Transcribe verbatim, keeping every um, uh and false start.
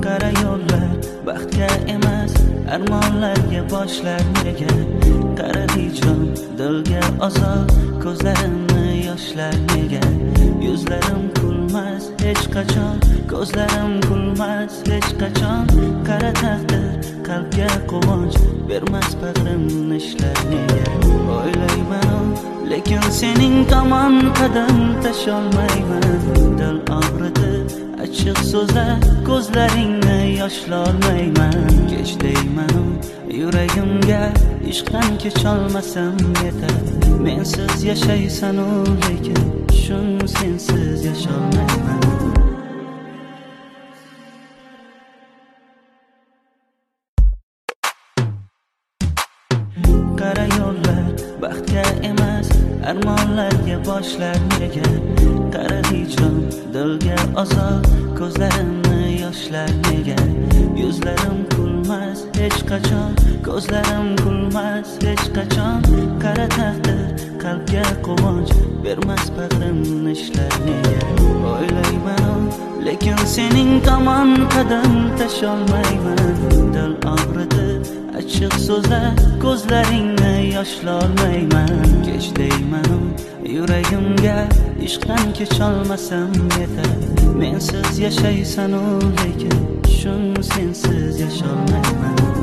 qara yo'llar baxtga emas armonlarga boshlar nega qara hijron dilga azob ko'zlarimni yoshlar nega yuzlarim kulmas hech qachon ko'zlarim kulmas hech qachon qara taqdir qalbga quvonch bermas bag'rimni ishlar nega o'ylayman lekin sening tomon qadam tasholmayman dil og'ritib achchiq so'zlar ko'zlaringni yoshlolmayman kech deyman yuragimga ishqdan kecholmasam yetar mensiz yashaysanu lekin shun sensiz yasholmayman qara yo'llar baxtga emas armonlarga boshlar nega qara hijron dilga azob ko'zlarimni yoshlar nega yuzlarim kulmas hech qachon ko'zlarim kulmas hech qachon qara taqdir qalbga quvonch bermas bag'rimni ishlar nega o'ylayman lekin sening tomon qadam tasholmayman dil og'ritib achchiq so'zlar ko'zlaringni yoshlolmayman kech deyman yuragimga ishqdan kecholmasam yetar mensiz yashaysanu lekin shun sensiz yasholmayman